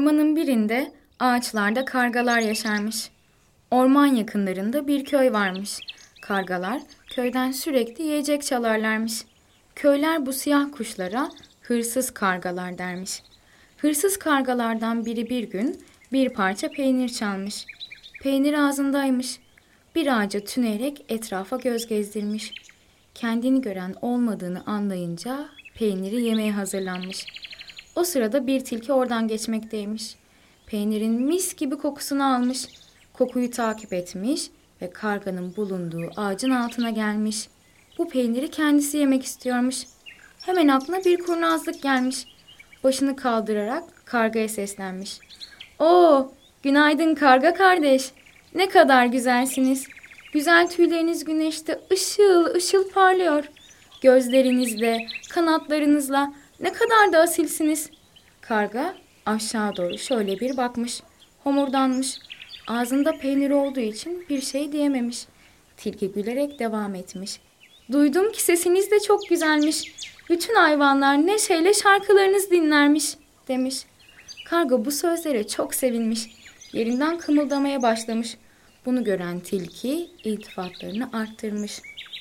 Ormanın birinde ağaçlarda kargalar yaşarmış. Orman yakınlarında bir köy varmış. Kargalar köyden sürekli yiyecek çalarlarmış. Köyler bu siyah kuşlara hırsız kargalar dermiş. Hırsız kargalardan biri bir gün bir parça peynir çalmış. Peynir ağzındaymış. Bir ağaca tüneyerek etrafa göz gezdirmiş. Kendini gören olmadığını anlayınca peyniri yemeye hazırlanmış. O sırada bir tilki oradan geçmekteymiş. Peynirin mis gibi kokusunu almış. Kokuyu takip etmiş ve karganın bulunduğu ağacın altına gelmiş. Bu peyniri kendisi yemek istiyormuş. Hemen aklına bir kurnazlık gelmiş. Başını kaldırarak kargaya seslenmiş. Oo, günaydın karga kardeş. Ne kadar güzelsiniz. Güzel tüyleriniz güneşte ışıl ışıl parlıyor. Gözlerinizle, kanatlarınızla ne kadar da asilsiniz. Karga aşağı doğru şöyle bir bakmış. Homurdanmış. Ağzında peynir olduğu için bir şey diyememiş. Tilki gülerek devam etmiş. Duydum ki sesiniz de çok güzelmiş. Bütün hayvanlar neşeyle şarkılarınızı dinlermiş demiş. Karga bu sözlere çok sevinmiş. Yerinden kımıldamaya başlamış. Bunu gören tilki iltifatlarını arttırmış.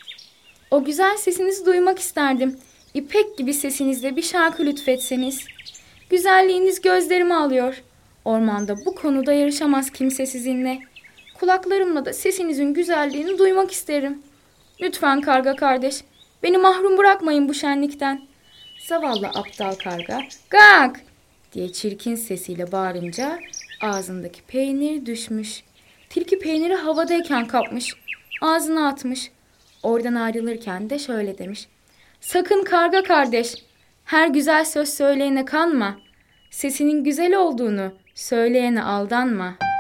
O güzel sesinizi duymak isterdim. İpek gibi sesinizle bir şarkı lütfetseniz. Güzelliğiniz gözlerimi alıyor. Ormanda bu konuda yarışamaz kimse sizinle. Kulaklarımla da sesinizin güzelliğini duymak isterim. Lütfen karga kardeş, beni mahrum bırakmayın bu şenlikten. Zavallı aptal karga, gak diye çirkin sesiyle bağırınca ağzındaki peynir düşmüş. Tilki peyniri havadayken kapmış, ağzına atmış. Oradan ayrılırken de şöyle demiş. Sakın karga kardeş, her güzel söz söyleyene kanma. Sesinin güzel olduğunu söyleyene aldanma.